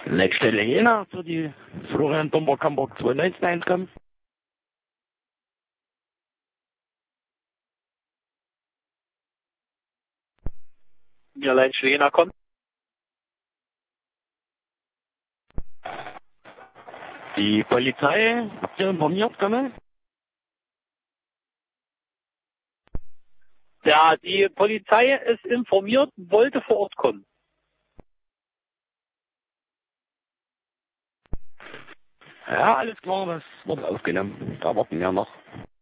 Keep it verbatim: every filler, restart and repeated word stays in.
Nächste Lena für die Florian Domburg Hamburg zwei neunzehn einkommen. Ja, Lein Schlehner kommt. Die Polizei, habt ihr informiert, kommen? Ja, die Polizei ist informiert, wollte vor Ort kommen. Ja, alles klar, das wird aufgenommen. Da warten wir noch.